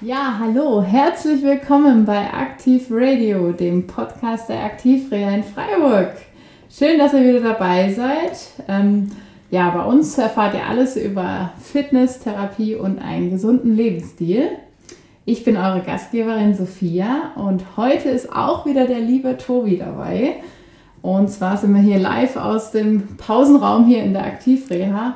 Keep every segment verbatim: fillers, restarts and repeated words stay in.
Ja, hallo, herzlich willkommen bei Aktiv Radio, dem Podcast der Aktivreha in Freiburg. Schön, dass ihr wieder dabei seid. Ähm, ja, bei uns erfahrt ihr alles über Fitness, Therapie und einen gesunden Lebensstil. Ich bin eure Gastgeberin Sophia und heute ist auch wieder der liebe Tobi dabei. Und zwar sind wir hier live aus dem Pausenraum hier in der Aktivreha.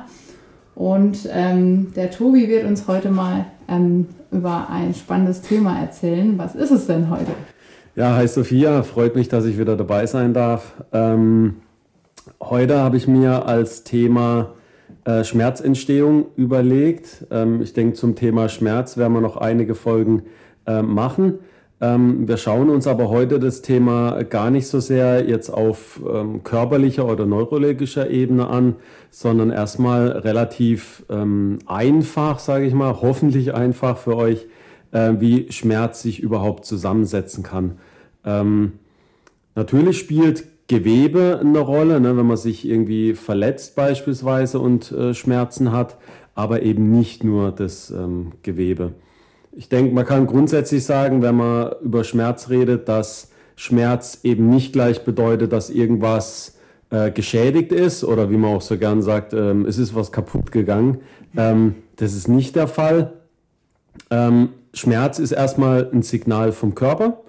Und ähm, der Tobi wird uns heute mal ähm, über ein spannendes Thema erzählen. Was ist es denn heute? Ja, hi Sophia, freut mich, dass ich wieder dabei sein darf. Ähm, heute habe ich mir als Thema äh, Schmerzentstehung überlegt. Ähm, ich denke, zum Thema Schmerz werden wir noch einige Folgen äh, machen. Ähm, wir schauen uns aber heute das Thema gar nicht so sehr jetzt auf ähm, körperlicher oder neurologischer Ebene an, sondern erstmal relativ ähm, einfach, sage ich mal, hoffentlich einfach für euch, äh, wie Schmerz sich überhaupt zusammensetzen kann. Ähm, natürlich spielt Gewebe eine Rolle, ne, wenn man sich irgendwie verletzt beispielsweise und äh, Schmerzen hat, aber eben nicht nur das ähm, Gewebe. Ich denke, man kann grundsätzlich sagen, wenn man über Schmerz redet, dass Schmerz eben nicht gleich bedeutet, dass irgendwas äh, geschädigt ist oder wie man auch so gern sagt, ähm, es ist was kaputt gegangen. Ähm, das ist nicht der Fall. Ähm, Schmerz ist erstmal ein Signal vom Körper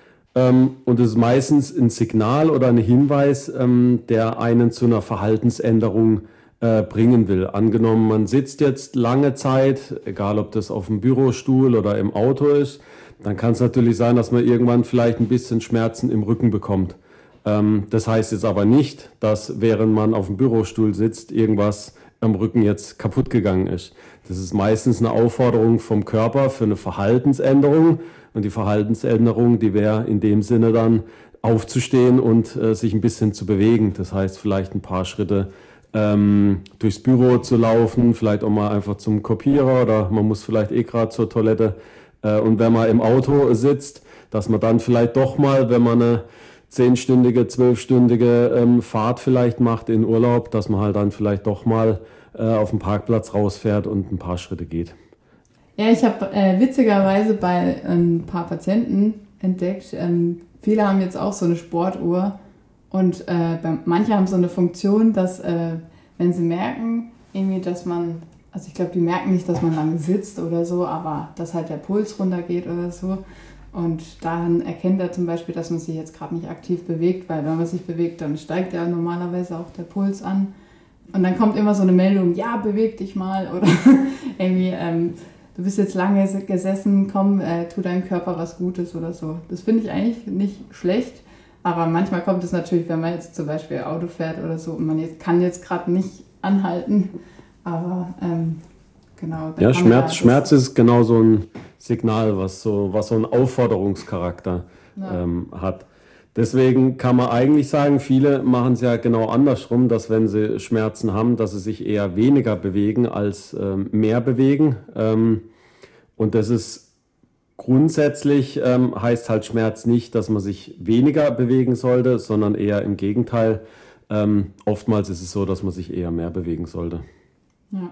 ähm, und es ist meistens ein Signal oder ein Hinweis, ähm, der einen zu einer Verhaltensänderung Äh, bringen will. Angenommen, man sitzt jetzt lange Zeit, egal ob das auf dem Bürostuhl oder im Auto ist, dann kann es natürlich sein, dass man irgendwann vielleicht ein bisschen Schmerzen im Rücken bekommt. Ähm, das heißt jetzt aber nicht, dass während man auf dem Bürostuhl sitzt, irgendwas am Rücken jetzt kaputt gegangen ist. Das ist meistens eine Aufforderung vom Körper für eine Verhaltensänderung und die Verhaltensänderung, die wäre in dem Sinne dann aufzustehen und äh, sich ein bisschen zu bewegen. Das heißt vielleicht ein paar Schritte Ähm, durchs Büro zu laufen, vielleicht auch mal einfach zum Kopierer oder man muss vielleicht eh gerade zur Toilette. Äh, und wenn man im Auto sitzt, dass man dann vielleicht doch mal, wenn man eine zehnstündige, zwölfstündige ähm, Fahrt vielleicht macht in Urlaub, dass man halt dann vielleicht doch mal äh, auf den Parkplatz rausfährt und ein paar Schritte geht. Ja, ich habe äh, witzigerweise bei ein paar Patienten entdeckt, ähm, viele haben jetzt auch so eine Sportuhr. Und äh, bei, manche haben so eine Funktion, dass äh, wenn sie merken, irgendwie, dass man, also ich glaube, die merken nicht, dass man lange sitzt oder so, aber dass halt der Puls runtergeht oder so. Und daran erkennt er zum Beispiel, dass man sich jetzt gerade nicht aktiv bewegt, weil wenn man sich bewegt, dann steigt ja normalerweise auch der Puls an. Und dann kommt immer so eine Meldung, ja, beweg dich mal oder irgendwie, ähm, du bist jetzt lange gesessen, komm, äh, tu deinem Körper was Gutes oder so. Das finde ich eigentlich nicht schlecht. Aber manchmal kommt es natürlich, wenn man jetzt zum Beispiel Auto fährt oder so und man jetzt, kann jetzt gerade nicht anhalten. Aber ähm, genau. Ja, Schmerz, Schmerz ist genau so ein Signal, was so, was so einen Aufforderungscharakter ja. ähm, hat. Deswegen kann man eigentlich sagen, viele machen es ja genau andersrum, dass wenn sie Schmerzen haben, dass sie sich eher weniger bewegen als ähm, mehr bewegen. Ähm, und das ist Grundsätzlich ähm, heißt halt Schmerz nicht, dass man sich weniger bewegen sollte, sondern eher im Gegenteil. Ähm, oftmals ist es so, dass man sich eher mehr bewegen sollte. Ja.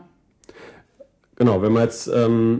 Genau, wenn wir jetzt ähm,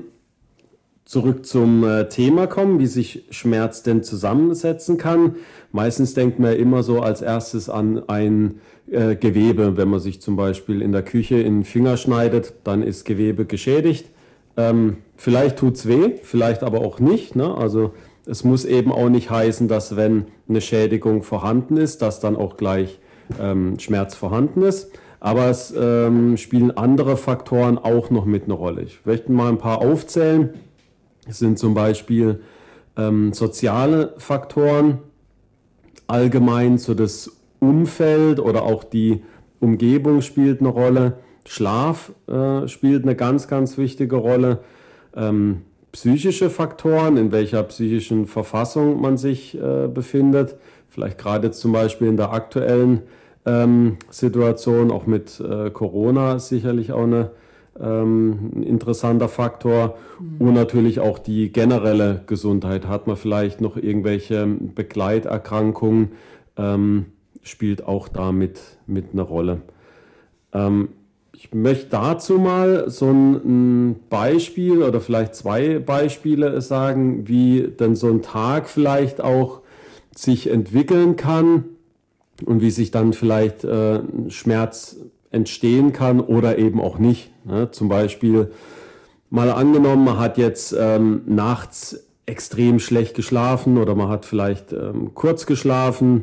zurück zum äh, Thema kommen, wie sich Schmerz denn zusammensetzen kann. Meistens denkt man immer so als erstes an ein äh, Gewebe. Wenn man sich zum Beispiel in der Küche in den Finger schneidet, dann ist Gewebe geschädigt. Ähm, vielleicht tut's weh, vielleicht aber auch nicht. Ne? Also es muss eben auch nicht heißen, dass wenn eine Schädigung vorhanden ist, dass dann auch gleich ähm, Schmerz vorhanden ist. Aber es ähm, spielen andere Faktoren auch noch mit eine Rolle. Ich möchte mal ein paar aufzählen. Es sind zum Beispiel ähm, soziale Faktoren, allgemein so das Umfeld oder auch die Umgebung spielt eine Rolle. Schlaf äh, spielt eine ganz, ganz wichtige Rolle. Ähm, psychische Faktoren, in welcher psychischen Verfassung man sich äh, befindet. Vielleicht gerade zum Beispiel in der aktuellen ähm, Situation, auch mit äh, Corona sicherlich auch eine, ähm, ein interessanter Faktor. Mhm. Und natürlich auch die generelle Gesundheit. Hat man vielleicht noch irgendwelche Begleiterkrankungen, ähm, spielt auch damit mit eine Rolle. Ähm, ich möchte dazu mal so ein Beispiel oder vielleicht zwei Beispiele sagen, wie denn so ein Tag vielleicht auch sich entwickeln kann und wie sich dann vielleicht äh, Schmerz entstehen kann oder eben auch nicht. Ne? Zum Beispiel mal angenommen, man hat jetzt ähm, nachts extrem schlecht geschlafen oder man hat vielleicht ähm, kurz geschlafen,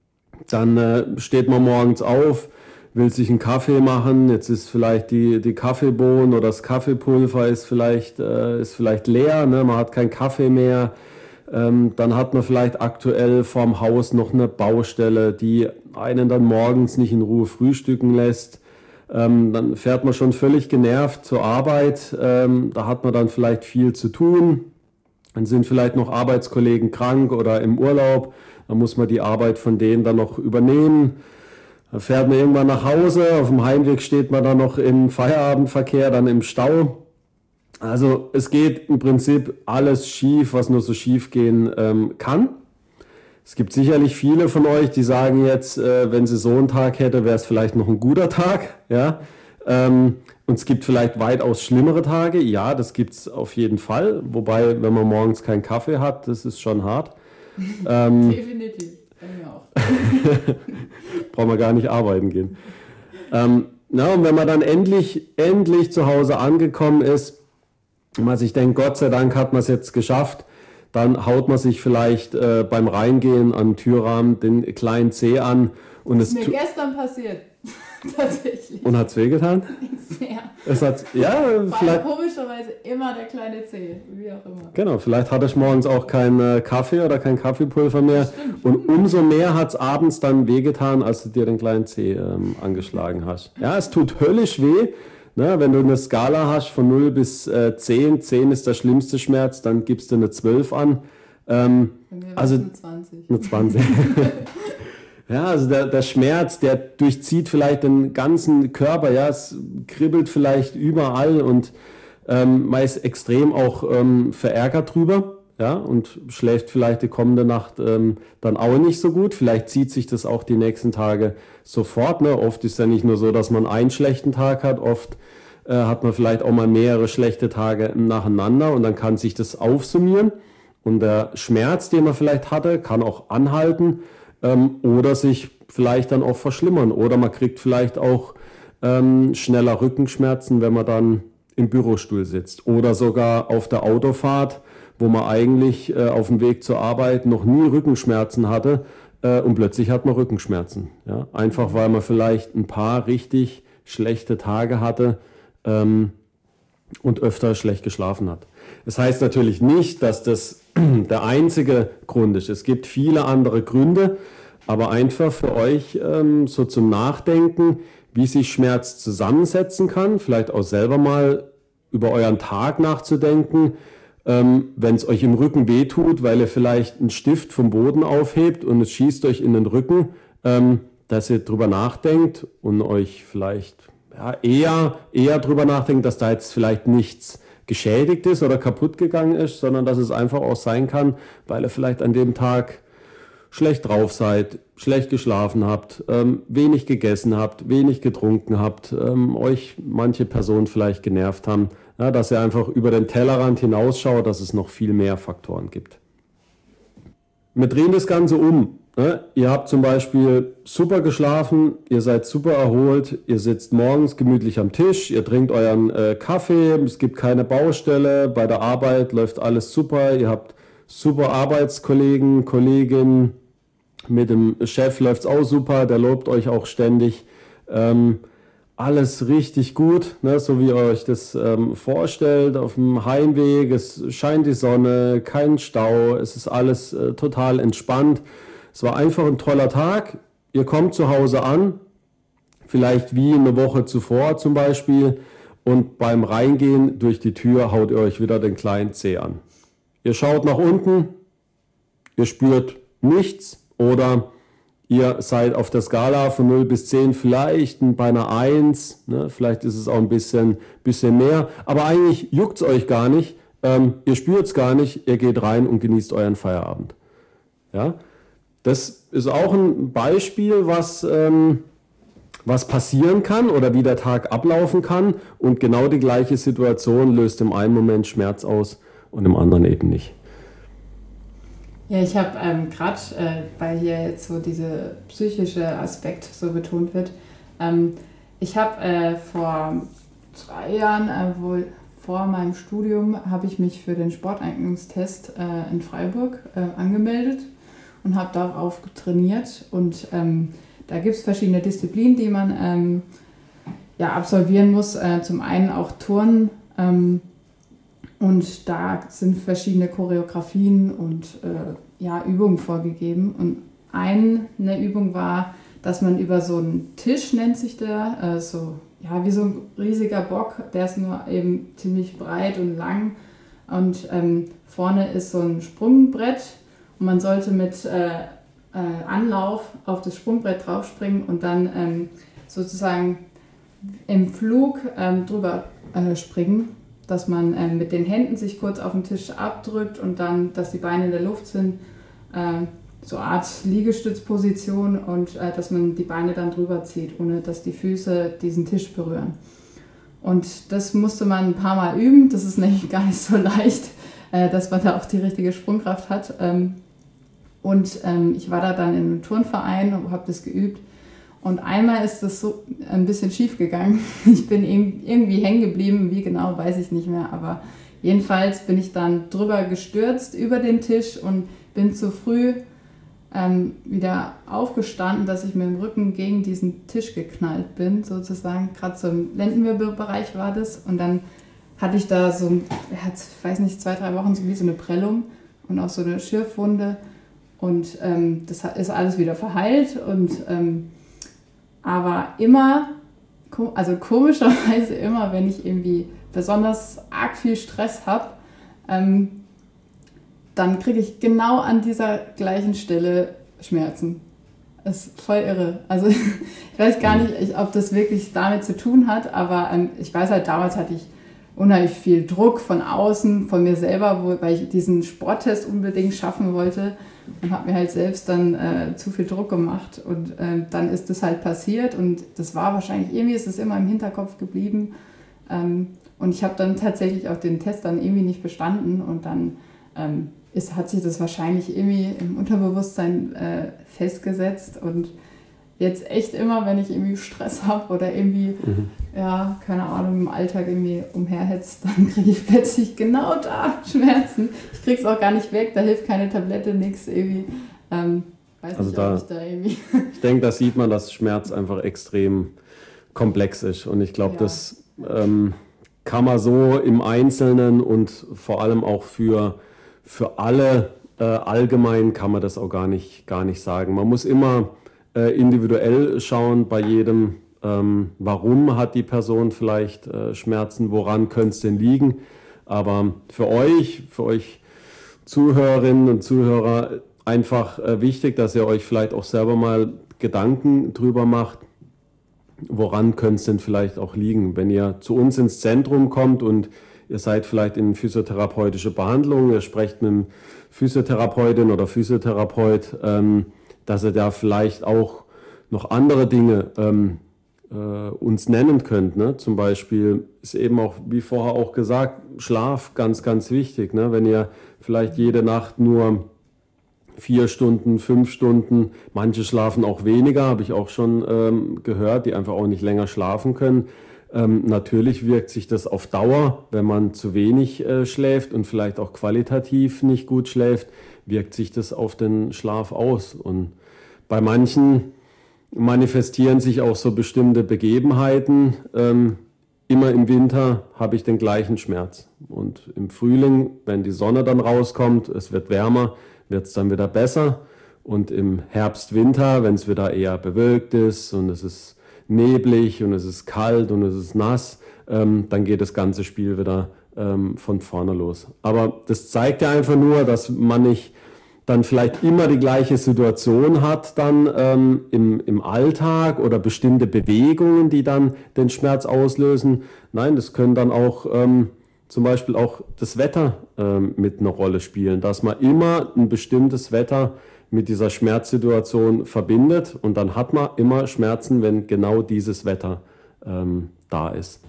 dann äh, steht man morgens auf, will sich einen Kaffee machen, jetzt ist vielleicht die, die Kaffeebohnen oder das Kaffeepulver ist vielleicht, äh, ist vielleicht leer, ne? Man hat keinen Kaffee mehr. Ähm, dann hat man vielleicht aktuell vorm Haus noch eine Baustelle, die einen dann morgens nicht in Ruhe frühstücken lässt. Ähm, dann fährt man schon völlig genervt zur Arbeit, ähm, da hat man dann vielleicht viel zu tun. Dann sind vielleicht noch Arbeitskollegen krank oder im Urlaub, dann muss man die Arbeit von denen dann noch übernehmen. Dann fährt man irgendwann nach Hause, auf dem Heimweg steht man dann noch im Feierabendverkehr, dann im Stau. Also es geht im Prinzip alles schief, was nur so schief gehen ähm, kann. Es gibt sicherlich viele von euch, die sagen jetzt, äh, wenn sie so einen Tag hätte, wäre es vielleicht noch ein guter Tag. Ja? Ähm, und es gibt vielleicht weitaus schlimmere Tage. Ja, das gibt es auf jeden Fall. Wobei, wenn man morgens keinen Kaffee hat, das ist schon hart. Ähm, Definitiv. Bei mir auch. Brauchen wir gar nicht arbeiten gehen. Ähm, na, und wenn man dann endlich, endlich zu Hause angekommen ist, und man sich denkt, Gott sei Dank hat man es jetzt geschafft, dann haut man sich vielleicht äh, beim Reingehen an den Türrahmen den kleinen Zeh an. Und das es ist mir gestern passiert. Tatsächlich. Und hat es wehgetan? Sehr. Es hat, ja, vielleicht. Komischerweise immer der kleine Zeh, wie auch immer. Genau, vielleicht hatte ich morgens auch keinen äh, Kaffee oder kein Kaffeepulver mehr. Stimmt. Und umso mehr hat es abends dann wehgetan, als du dir den kleinen Zeh ähm, angeschlagen hast. Ja, es tut höllisch weh. Ne, wenn du eine Skala hast von null bis äh, zehn, zehn ist der schlimmste Schmerz, dann gibst du eine zwölf an. Ähm, also eine zwanzig. Eine zwanzig. Ja, also der, der Schmerz, der durchzieht vielleicht den ganzen Körper, ja, es kribbelt vielleicht überall und ähm, man ist extrem auch ähm, verärgert drüber, ja, und schläft vielleicht die kommende Nacht ähm, dann auch nicht so gut. Vielleicht zieht sich das auch die nächsten Tage sofort, ne? Oft ist ja nicht nur so, dass man einen schlechten Tag hat, oft äh, hat man vielleicht auch mal mehrere schlechte Tage nacheinander und dann kann sich das aufsummieren und der Schmerz, den man vielleicht hatte, kann auch anhalten. Ähm, oder sich vielleicht dann auch verschlimmern. Oder man kriegt vielleicht auch ähm, schneller Rückenschmerzen, wenn man dann im Bürostuhl sitzt. Oder sogar auf der Autofahrt, wo man eigentlich äh, auf dem Weg zur Arbeit noch nie Rückenschmerzen hatte äh, und plötzlich hat man Rückenschmerzen. Ja? Einfach weil man vielleicht ein paar richtig schlechte Tage hatte ähm, und öfter schlecht geschlafen hat. Das heißt natürlich nicht, dass das der einzige Grund ist. Es gibt viele andere Gründe, aber einfach für euch ähm, so zum Nachdenken, wie sich Schmerz zusammensetzen kann, vielleicht auch selber mal über euren Tag nachzudenken, ähm, wenn es euch im Rücken wehtut, weil ihr vielleicht einen Stift vom Boden aufhebt und es schießt euch in den Rücken, ähm, dass ihr drüber nachdenkt und euch vielleicht ja, eher, eher drüber nachdenkt, dass da jetzt vielleicht nichts geschädigt ist oder kaputt gegangen ist, sondern dass es einfach auch sein kann, weil ihr vielleicht an dem Tag schlecht drauf seid, schlecht geschlafen habt, ähm, wenig gegessen habt, wenig getrunken habt, ähm, euch manche Personen vielleicht genervt haben, ja, dass ihr einfach über den Tellerrand hinausschaut, dass es noch viel mehr Faktoren gibt. Wir drehen das Ganze um. Ne? Ihr habt zum Beispiel super geschlafen, ihr seid super erholt, ihr sitzt morgens gemütlich am Tisch, ihr trinkt euren äh, Kaffee, es gibt keine Baustelle, bei der Arbeit läuft alles super, ihr habt super Arbeitskollegen, Kolleginnen, mit dem Chef läuft es auch super, der lobt euch auch ständig. Ähm, alles richtig gut, ne? So wie ihr euch das ähm, vorstellt, auf dem Heimweg, es scheint die Sonne, kein Stau, es ist alles äh, total entspannt. Es war einfach ein toller Tag. Ihr kommt zu Hause an, vielleicht wie eine Woche zuvor zum Beispiel, und beim Reingehen durch die Tür haut ihr euch wieder den kleinen Zeh an. Ihr schaut nach unten, ihr spürt nichts oder ihr seid auf der Skala von null bis zehn vielleicht bei einer eins, ne? Vielleicht ist es auch ein bisschen, bisschen mehr, aber eigentlich juckt es euch gar nicht, ähm, ihr spürt es gar nicht, ihr geht rein und genießt euren Feierabend. Ja? Das ist auch ein Beispiel, was, ähm, was passieren kann oder wie der Tag ablaufen kann. Und genau die gleiche Situation löst im einen Moment Schmerz aus und im anderen eben nicht. Ja, ich habe ähm, gerade, äh, weil hier jetzt so dieser psychische Aspekt so betont wird, ähm, ich habe äh, vor drei Jahren, äh, wohl vor meinem Studium, habe ich mich für den Sporteignungstest äh, in Freiburg äh, angemeldet und habe darauf trainiert. Und ähm, da gibt es verschiedene Disziplinen, die man ähm, ja, absolvieren muss. Äh, zum einen auch Turnen. Ähm, Und da sind verschiedene Choreografien und äh, ja, Übungen vorgegeben. Und eine Übung war, dass man über so einen Tisch, nennt sich der, äh, so ja, wie so ein riesiger Bock, der ist nur eben ziemlich breit und lang. Und ähm, vorne ist so ein Sprungbrett und man sollte mit äh, äh, Anlauf auf das Sprungbrett draufspringen und dann ähm, sozusagen im Flug ähm, drüber äh, springen, dass man äh, mit den Händen sich kurz auf den Tisch abdrückt und dann, dass die Beine in der Luft sind, äh, so eine Art Liegestützposition und äh, dass man die Beine dann drüber zieht, ohne dass die Füße diesen Tisch berühren. Und das musste man ein paar Mal üben, das ist nämlich gar nicht so leicht, äh, dass man da auch die richtige Sprungkraft hat. Ähm, und ähm, ich war da dann in einem Turnverein und habe das geübt. Und einmal ist das so ein bisschen schief gegangen. Ich bin irgendwie hängen geblieben, wie genau, weiß ich nicht mehr. Aber jedenfalls bin ich dann drüber gestürzt über den Tisch und bin zu früh ähm, wieder aufgestanden, dass ich mit dem Rücken gegen diesen Tisch geknallt bin, sozusagen. Gerade so im Lendenwirbelbereich war das. Und dann hatte ich da so, ich weiß nicht, zwei, drei Wochen so wie so eine Prellung und auch so eine Schürfwunde. Und ähm, das ist alles wieder verheilt und ähm, aber immer, also komischerweise immer, wenn ich irgendwie besonders arg viel Stress habe, ähm, dann kriege ich genau an dieser gleichen Stelle Schmerzen. Das ist voll irre. Also ich weiß gar nicht, ob das wirklich damit zu tun hat, aber ähm, ich weiß halt, damals hatte ich unheimlich viel Druck von außen, von mir selber, wo, weil ich diesen Sporttest unbedingt schaffen wollte und habe mir halt selbst dann äh, zu viel Druck gemacht und äh, dann ist das halt passiert und das war wahrscheinlich, irgendwie ist es immer im Hinterkopf geblieben ähm, und ich habe dann tatsächlich auch den Test dann irgendwie nicht bestanden und dann ähm, ist, hat sich das wahrscheinlich irgendwie im Unterbewusstsein äh, festgesetzt und jetzt echt immer, wenn ich irgendwie Stress habe oder irgendwie, mhm. ja, keine Ahnung, im Alltag irgendwie umherhetzt, dann kriege ich plötzlich genau da Schmerzen. Ich kriege es auch gar nicht weg, da hilft keine Tablette, nichts irgendwie. Ähm, weiß also nicht, da, ob ich da irgendwie... Ich denke, da sieht man, dass Schmerz einfach extrem komplex ist und ich glaube, ja. das ähm, kann man so im Einzelnen und vor allem auch für, für alle äh, allgemein kann man das auch gar nicht, gar nicht sagen. Man muss immer individuell schauen bei jedem, ähm, warum hat die Person vielleicht äh, Schmerzen, woran könnte es denn liegen. Aber für euch, für euch Zuhörerinnen und Zuhörer einfach äh, wichtig, dass ihr euch vielleicht auch selber mal Gedanken drüber macht, woran könnte es denn vielleicht auch liegen. Wenn ihr zu uns ins Zentrum kommt und ihr seid vielleicht in physiotherapeutische Behandlung, ihr sprecht mit einem Physiotherapeutin oder Physiotherapeut, ähm, dass ihr da vielleicht auch noch andere Dinge ähm, äh, uns nennen könnt. Ne? Zum Beispiel ist eben auch, wie vorher auch gesagt, Schlaf ganz, ganz wichtig. Ne? Wenn ihr vielleicht jede Nacht nur vier Stunden, fünf Stunden, manche schlafen auch weniger, habe ich auch schon ähm, gehört, die einfach auch nicht länger schlafen können. Ähm, natürlich wirkt sich das auf Dauer, wenn man zu wenig äh, schläft und vielleicht auch qualitativ nicht gut schläft, wirkt sich das auf den Schlaf aus. Und bei manchen manifestieren sich auch so bestimmte Begebenheiten. Ähm, immer im Winter habe ich den gleichen Schmerz. Und im Frühling, wenn die Sonne dann rauskommt, es wird wärmer, wird es dann wieder besser. Und im Herbst, Winter, wenn es wieder eher bewölkt ist und es ist neblig und es ist kalt und es ist nass, ähm, dann geht das ganze Spiel wieder ähm, von vorne los. Aber das zeigt ja einfach nur, dass man nicht dann vielleicht immer die gleiche Situation hat dann ähm, im, im Alltag oder bestimmte Bewegungen, die dann den Schmerz auslösen. Nein, das können dann auch ähm, zum Beispiel auch das Wetter ähm, mit einer Rolle spielen, dass man immer ein bestimmtes Wetter mit dieser Schmerzsituation verbindet. Und dann hat man immer Schmerzen, wenn genau dieses Wetter ähm, da ist.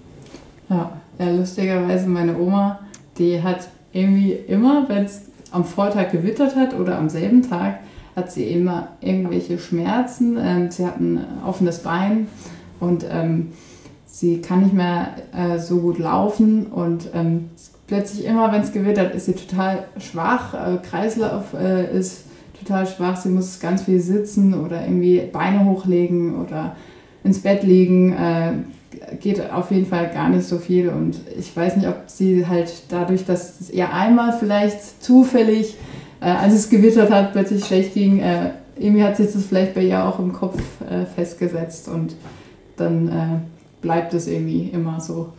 Ja, ja, lustigerweise meine Oma, die hat irgendwie immer, wenn es am Vortag gewittert hat oder am selben Tag, hat sie immer irgendwelche Schmerzen. Ähm, sie hat ein offenes Bein und ähm, sie kann nicht mehr äh, so gut laufen und ähm, plötzlich immer, wenn es gewittert, ist sie total schwach. Äh, Kreislauf äh, ist total schwach. Sie muss ganz viel sitzen oder irgendwie Beine hochlegen oder ins Bett liegen. Äh, geht auf jeden Fall gar nicht so viel. Und ich weiß nicht, ob sie halt dadurch, dass es ihr einmal vielleicht zufällig, äh, als es gewittert hat, plötzlich schlecht ging, äh, irgendwie hat sich das vielleicht bei ihr auch im Kopf äh, festgesetzt und dann äh, bleibt es irgendwie immer so.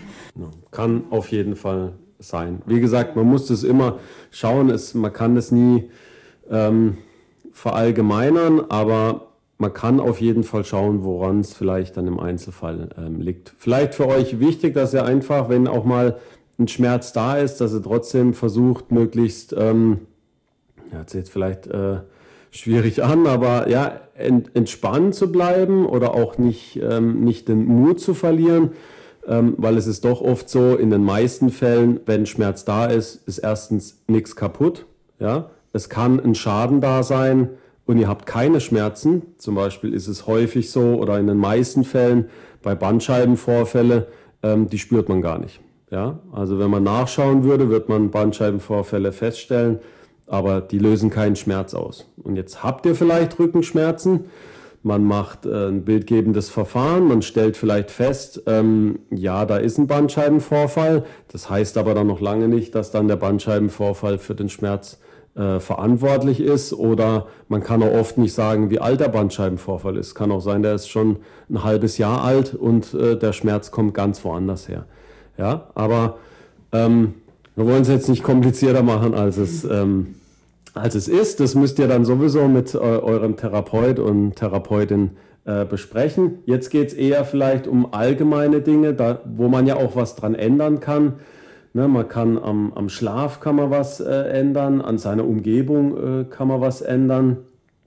Kann auf jeden Fall sein. Wie gesagt, man muss das immer schauen, es, man kann das nie ähm, verallgemeinern, aber man kann auf jeden Fall schauen, woran es vielleicht dann im Einzelfall ähm, liegt. Vielleicht für euch wichtig, dass ihr einfach, wenn auch mal ein Schmerz da ist, dass ihr trotzdem versucht, möglichst, ähm, ja, jetzt jetzt vielleicht äh, schwierig an, aber ja, ent, entspannt zu bleiben oder auch nicht, ähm, nicht den Mut zu verlieren, ähm, weil es ist doch oft so, in den meisten Fällen, wenn Schmerz da ist, ist erstens nichts kaputt. Ja? Es kann ein Schaden da sein, und ihr habt keine Schmerzen, zum Beispiel ist es häufig so oder in den meisten Fällen bei Bandscheibenvorfällen, ähm, die spürt man gar nicht. Ja? Also wenn man nachschauen würde, wird man Bandscheibenvorfälle feststellen, aber die lösen keinen Schmerz aus. Und jetzt habt ihr vielleicht Rückenschmerzen, man macht äh, ein bildgebendes Verfahren, man stellt vielleicht fest, ähm, ja, da ist ein Bandscheibenvorfall, das heißt aber dann noch lange nicht, dass dann der Bandscheibenvorfall für den Schmerz Äh, verantwortlich ist, oder man kann auch oft nicht sagen, wie alt der Bandscheibenvorfall ist. Kann auch sein, der ist schon ein halbes Jahr alt und äh, der Schmerz kommt ganz woanders her. Ja, aber ähm, wir wollen es jetzt nicht komplizierter machen, als es, ähm, als es ist. Das müsst ihr dann sowieso mit äh, eurem Therapeut und Therapeutin äh, besprechen. Jetzt geht es eher vielleicht um allgemeine Dinge, da, wo man ja auch was dran ändern kann. Ne, man kann am, am Schlaf kann man was äh, ändern, an seiner Umgebung äh, kann man was ändern,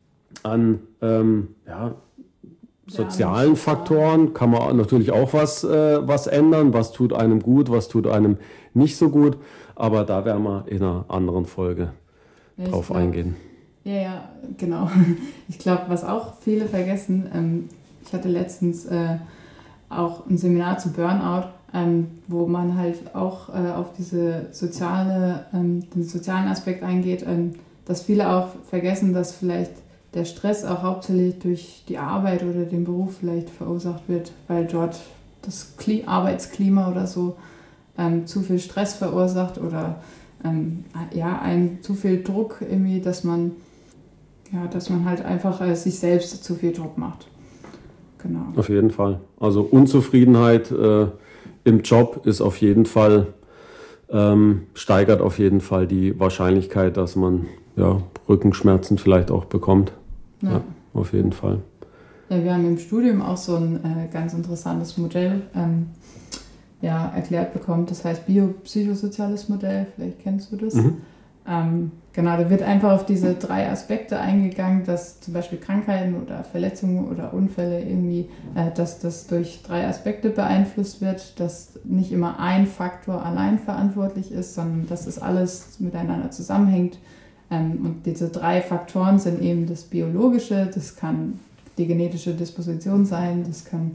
an ähm, ja, sozialen ja, Faktoren kann man natürlich auch was, äh, was ändern, was tut einem gut, was tut einem nicht so gut, aber da werden wir in einer anderen Folge ja, drauf glaub, eingehen. Ja, ja, genau. Ich glaube, was auch viele vergessen, ähm, ich hatte letztens äh, auch ein Seminar zu Burnout, Ähm, wo man halt auch äh, auf diese soziale, ähm, den sozialen Aspekt eingeht, ähm, dass viele auch vergessen, dass vielleicht der Stress auch hauptsächlich durch die Arbeit oder den Beruf vielleicht verursacht wird, weil dort das Kli- Arbeitsklima oder so ähm, zu viel Stress verursacht oder ähm, ja, ein zu viel Druck irgendwie, dass man, ja, dass man halt einfach äh, sich selbst zu viel Druck macht. Genau. Auf jeden Fall. Also Unzufriedenheit äh im Job ist auf jeden Fall, ähm, steigert auf jeden Fall die Wahrscheinlichkeit, dass man ja, Rückenschmerzen vielleicht auch bekommt. Ja. Ja, auf jeden Fall. Ja, wir haben im Studium auch so ein äh, ganz interessantes Modell ähm, ja, erklärt bekommen. Das heißt biopsychosoziales Modell, vielleicht kennst du das. Mhm. Ähm, genau, da wird einfach auf diese drei Aspekte eingegangen, dass zum Beispiel Krankheiten oder Verletzungen oder Unfälle irgendwie, äh, dass das durch drei Aspekte beeinflusst wird, dass nicht immer ein Faktor allein verantwortlich ist, sondern dass das alles miteinander zusammenhängt. Ähm, und diese drei Faktoren sind eben das Biologische, das kann die genetische Disposition sein, das kann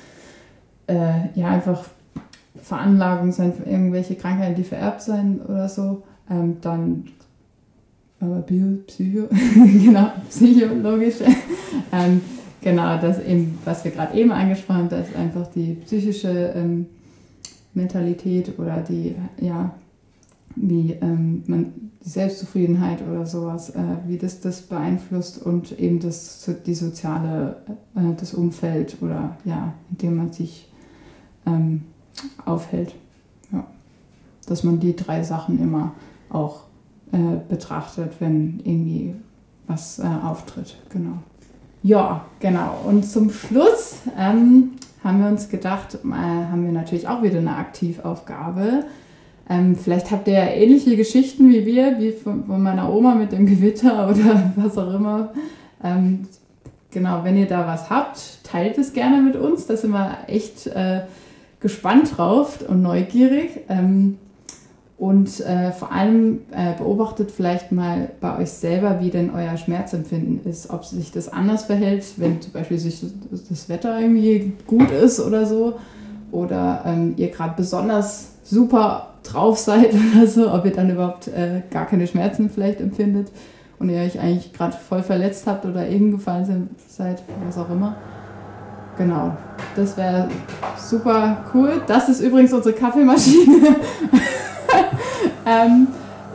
äh, ja einfach Veranlagung sein für irgendwelche Krankheiten, die vererbt sein oder so. Ähm, dann aber Bio, Psycho, genau, psychologische, ähm, genau, das eben, was wir gerade eben angesprochen haben, das ist einfach die psychische ähm, Mentalität oder die, ja, wie ähm, man, die Selbstzufriedenheit oder sowas, äh, wie das das beeinflusst und eben das, die soziale, äh, das Umfeld oder, ja, in dem man sich ähm, aufhält. Ja. Dass man die drei Sachen immer auch äh, betrachtet, wenn irgendwie was äh, auftritt. Genau. Ja, genau. Und zum Schluss ähm, haben wir uns gedacht, äh, haben wir natürlich auch wieder eine Aktivaufgabe. Ähm, vielleicht habt ihr ja ähnliche Geschichten wie wir, wie von, von meiner Oma mit dem Gewitter oder was auch immer. Ähm, genau, wenn ihr da was habt, teilt es gerne mit uns. Da sind wir echt äh, gespannt drauf und neugierig. Ähm, und äh, vor allem äh, beobachtet vielleicht mal bei euch selber, wie denn euer Schmerzempfinden ist. Ob sich das anders verhält, wenn zum Beispiel sich das Wetter irgendwie gut ist oder so. Oder ähm, ihr gerade besonders super drauf seid oder so. Ob ihr dann überhaupt äh, gar keine Schmerzen vielleicht empfindet. Und ihr euch eigentlich gerade voll verletzt habt oder hingefallen seid, was auch immer. Genau, das wäre super cool. Das ist übrigens unsere Kaffeemaschine. ähm,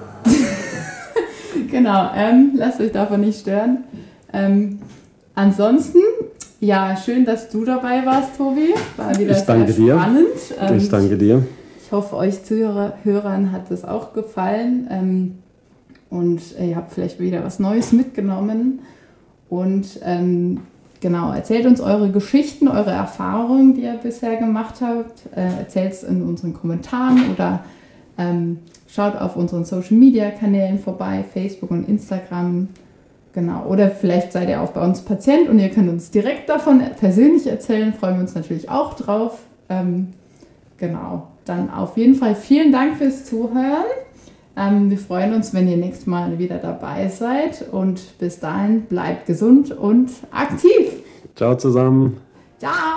genau, ähm, lasst euch davon nicht stören. Ähm, ansonsten, ja, schön, dass du dabei warst, Tobi. War wieder ich danke sehr spannend. dir. Ähm, ich danke dir. Ich hoffe, euch Zuhörern hat es auch gefallen. Ähm, und ihr habt vielleicht wieder was Neues mitgenommen. Und ähm, genau, erzählt uns eure Geschichten, eure Erfahrungen, die ihr bisher gemacht habt. Äh, erzählt es in unseren Kommentaren oder ähm, schaut auf unseren Social-Media-Kanälen vorbei, Facebook und Instagram. Genau, oder vielleicht seid ihr auch bei uns Patient und ihr könnt uns direkt davon persönlich erzählen. Freuen wir uns natürlich auch drauf. Ähm, genau, dann auf jeden Fall vielen Dank fürs Zuhören. Ähm, wir freuen uns, wenn ihr nächstes Mal wieder dabei seid. Und bis dahin bleibt gesund und aktiv. Ciao zusammen. Ciao.